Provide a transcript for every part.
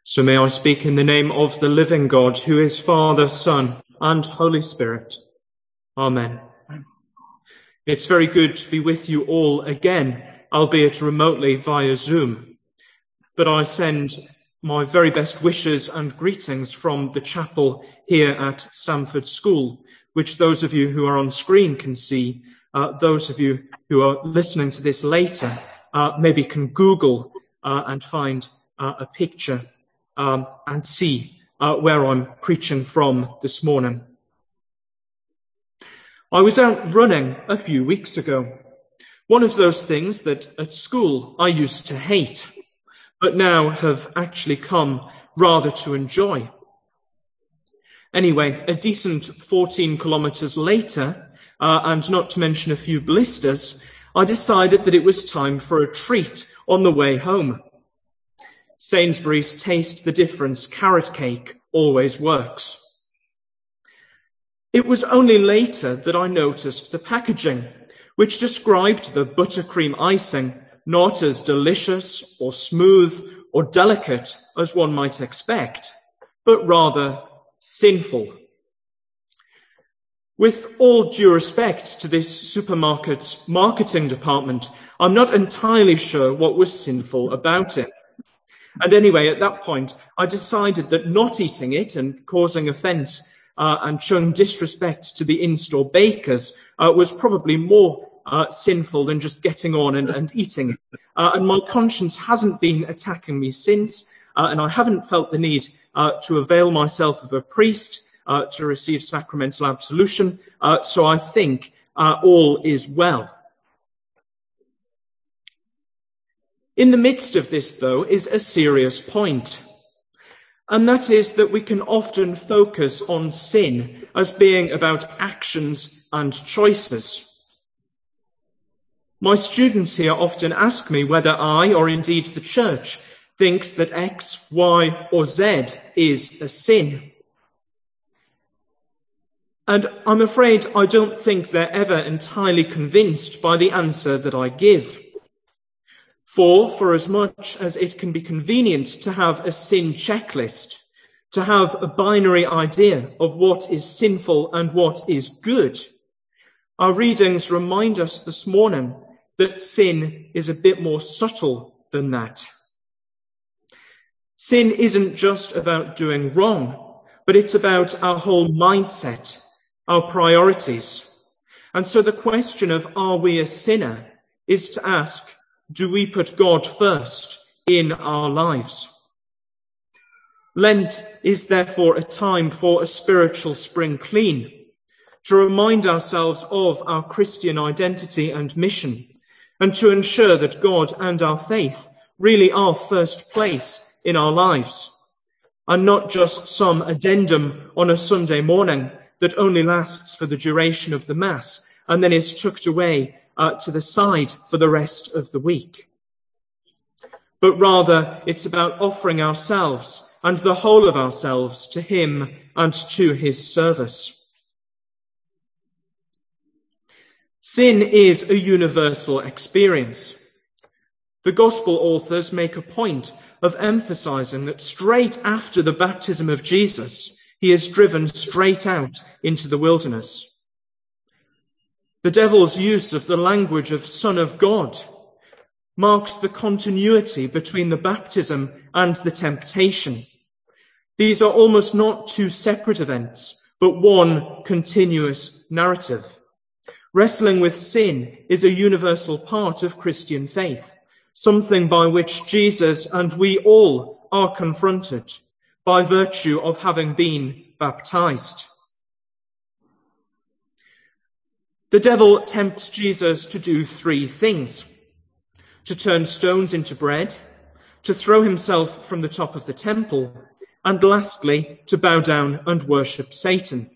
So may I speak in the name of the living God, who is Father, Son, and Holy Spirit. Amen. It's very good to be with you all again, albeit remotely via Zoom. But I send my very best wishes and greetings from the chapel here at Stamford School, which those of you who are on screen can see. Those of you who are listening to this later maybe can Google and find a picture and see where I'm preaching from this morning. I was out running a few weeks ago. One of those things that at school I used to hate, but now have actually come rather to enjoy. Anyway, a decent 14 kilometres later, and not to mention a few blisters, I decided that it was time for a treat on the way home. Sainsbury's Taste the Difference carrot cake always works. It was only later that I noticed the packaging, which described the buttercream icing not as delicious or smooth or delicate as one might expect, but rather sinful. With all due respect to this supermarket's marketing department, I'm not entirely sure what was sinful about it. And anyway, at that point, I decided that not eating it and causing offence and showing disrespect to the in-store bakers was probably more sinful than just getting on and eating it. And my conscience hasn't been attacking me since, and I haven't felt the need to avail myself of a priest to receive sacramental absolution, so I think all is well. In the midst of this, though, is a serious point, and that is that we can often focus on sin as being about actions and choices. My students here often ask me whether I, or indeed the church, thinks that X, Y, or Z is a sin. And I'm afraid I don't think they're ever entirely convinced by the answer that I give. For as much as it can be convenient to have a sin checklist, to have a binary idea of what is sinful and what is good, our readings remind us this morning that sin is a bit more subtle than that. Sin isn't just about doing wrong, but it's about our whole mindset, our priorities. And so the question of are we a sinner is to ask, do we put God first in our lives? Lent is therefore a time for a spiritual spring clean, to remind ourselves of our Christian identity and mission, and to ensure that God and our faith really are first place in our lives, and not just some addendum on a Sunday morning that only lasts for the duration of the Mass and then is tucked away to the side for the rest of the week. But rather, it's about offering ourselves and the whole of ourselves to him and to his service. Sin is a universal experience. The Gospel authors make a point of emphasizing that straight after the baptism of Jesus, he is driven straight out into the wilderness. The devil's use of the language of Son of God marks the continuity between the baptism and the temptation. These are almost not two separate events, but one continuous narrative. Wrestling with sin is a universal part of Christian faith, something by which Jesus and we all are confronted by virtue of having been baptized. The devil tempts Jesus to do three things: to turn stones into bread, to throw himself from the top of the temple, and lastly, to bow down and worship Satan.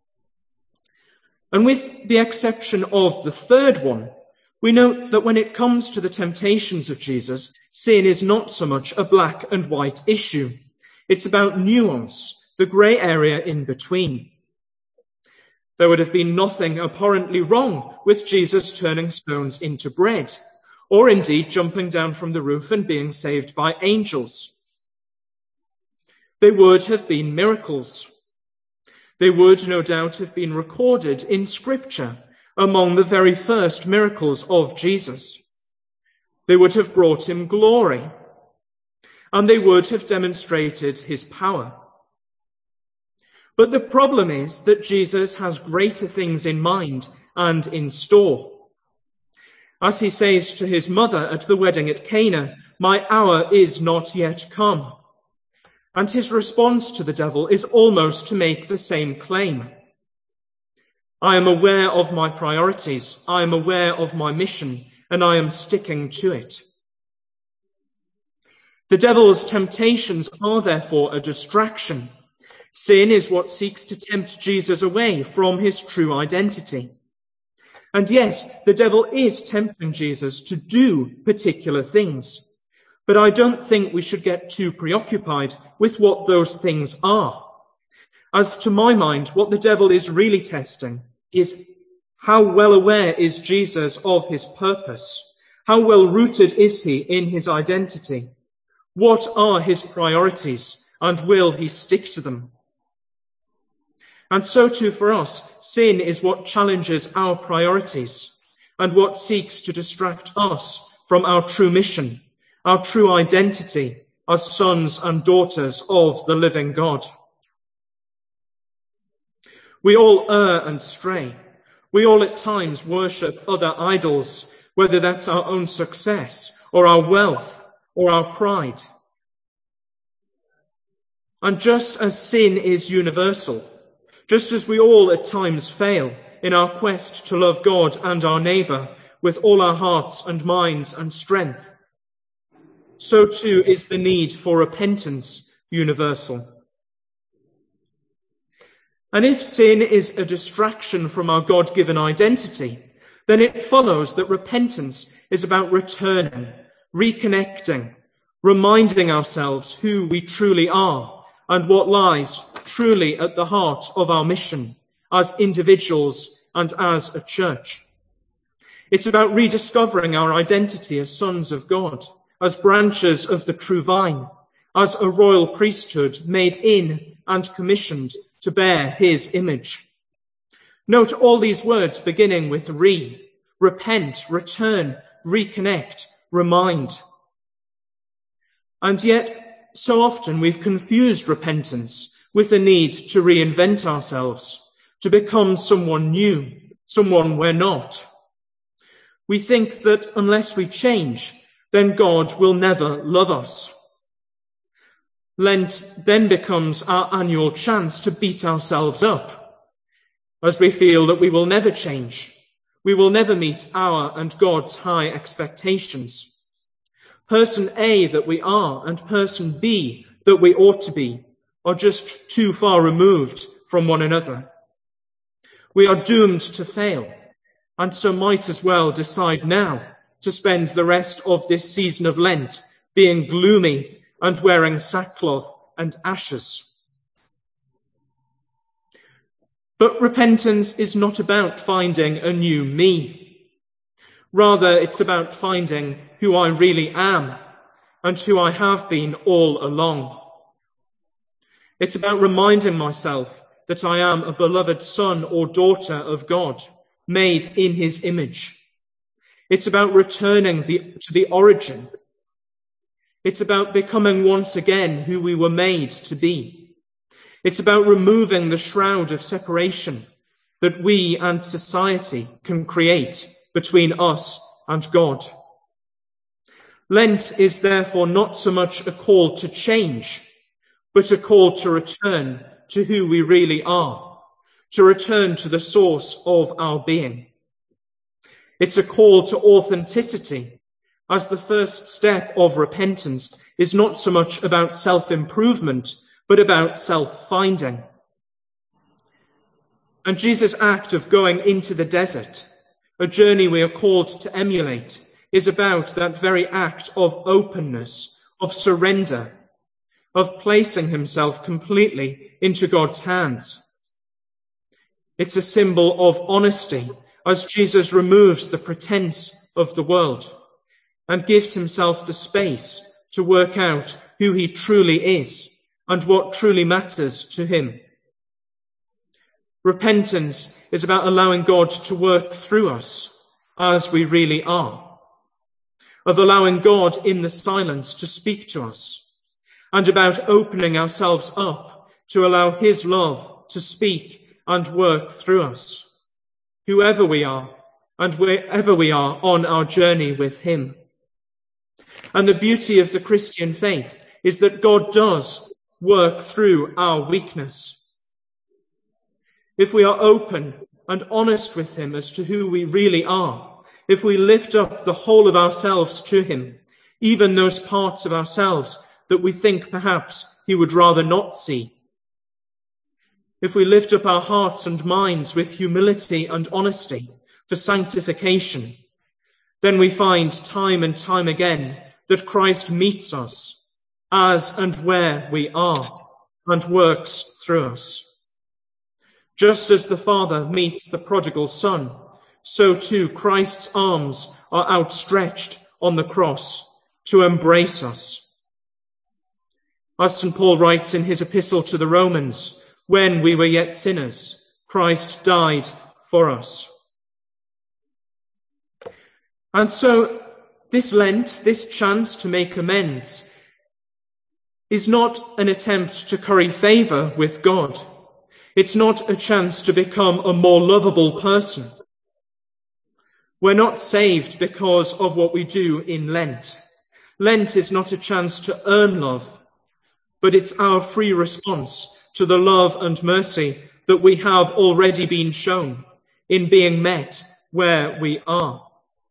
And with the exception of the third one, we note that when it comes to the temptations of Jesus, sin is not so much a black and white issue. It's about nuance, the grey area in between. There would have been nothing abhorrently wrong with Jesus turning stones into bread, or indeed jumping down from the roof and being saved by angels. They would have been miracles. They would no doubt have been recorded in Scripture among the very first miracles of Jesus. They would have brought him glory, and they would have demonstrated his power. But the problem is that Jesus has greater things in mind and in store. As he says to his mother at the wedding at Cana, "My hour is not yet come." And his response to the devil is almost to make the same claim. I am aware of my priorities, I am aware of my mission, and I am sticking to it. The devil's temptations are therefore a distraction. Sin is what seeks to tempt Jesus away from his true identity. And yes, the devil is tempting Jesus to do particular things. But I don't think we should get too preoccupied with what those things are. As to my mind, what the devil is really testing is how well aware is Jesus of his purpose? How well rooted is he in his identity? What are his priorities, and will he stick to them? And so too for us, sin is what challenges our priorities and what seeks to distract us from our true mission, our true identity as sons and daughters of the living God. We all err and stray. We all at times worship other idols, whether that's our own success or our wealth or our pride. And just as sin is universal, just as we all at times fail in our quest to love God and our neighbour with all our hearts and minds and strength, so too is the need for repentance universal. And if sin is a distraction from our God-given identity, then it follows that repentance is about returning, reconnecting, reminding ourselves who we truly are and what lies truly at the heart of our mission as individuals and as a church. It's about rediscovering our identity as sons of God, as branches of the true vine, as a royal priesthood made in and commissioned to bear his image. Note all these words beginning with repent, return, reconnect, remind. And yet, so often we've confused repentance with the need to reinvent ourselves, to become someone new, someone we're not. We think that unless we change, then God will never love us. Lent then becomes our annual chance to beat ourselves up, as we feel that we will never change. We will never meet our and God's high expectations. Person A that we are and person B that we ought to be are just too far removed from one another. We are doomed to fail, and so might as well decide now to spend the rest of this season of Lent being gloomy and wearing sackcloth and ashes. But repentance is not about finding a new me. Rather, it's about finding who I really am and who I have been all along. It's about reminding myself that I am a beloved son or daughter of God, made in his image. It's about returning to the origin. It's about becoming once again who we were made to be. It's about removing the shroud of separation that we and society can create between us and God. Lent is therefore not so much a call to change, but a call to return to who we really are, to return to the source of our being. It's a call to authenticity, as the first step of repentance is not so much about self-improvement, but about self-finding. And Jesus' act of going into the desert, a journey we are called to emulate, is about that very act of openness, of surrender, of placing himself completely into God's hands. It's a symbol of honesty, as Jesus removes the pretense of the world and gives himself the space to work out who he truly is and what truly matters to him. Repentance is about allowing God to work through us as we really are, of allowing God in the silence to speak to us, and about opening ourselves up to allow his love to speak and work through us, whoever we are and wherever we are on our journey with him. And the beauty of the Christian faith is that God does work through our weakness. If we are open and honest with him as to who we really are, if we lift up the whole of ourselves to him, even those parts of ourselves that we think perhaps he would rather not see, if we lift up our hearts and minds with humility and honesty for sanctification, then we find time and time again that Christ meets us as and where we are and works through us. Just as the Father meets the prodigal son, so too Christ's arms are outstretched on the cross to embrace us. As St. Paul writes in his epistle to the Romans, when we were yet sinners, Christ died for us. And so this Lent, this chance to make amends, is not an attempt to curry favour with God. It's not a chance to become a more lovable person. We're not saved because of what we do in Lent. Lent is not a chance to earn love, but it's our free response to the love and mercy that we have already been shown in being met where we are.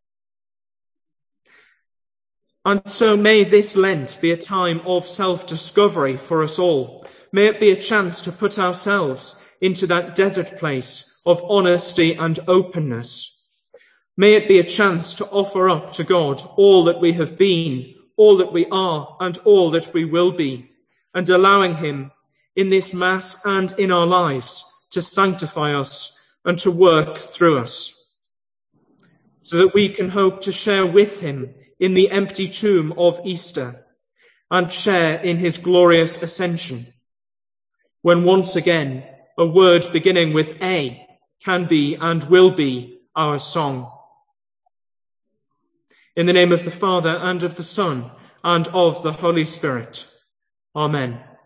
And so may this Lent be a time of self-discovery for us all. May it be a chance to put ourselves into that desert place of honesty and openness. May it be a chance to offer up to God all that we have been, all that we are, and all that we will be, and allowing him in this Mass and in our lives to sanctify us and to work through us, so that we can hope to share with him in the empty tomb of Easter and share in his glorious ascension, when once again a word beginning with A can be and will be our song. In the name of the Father, and of the Son, and of the Holy Spirit. Amen.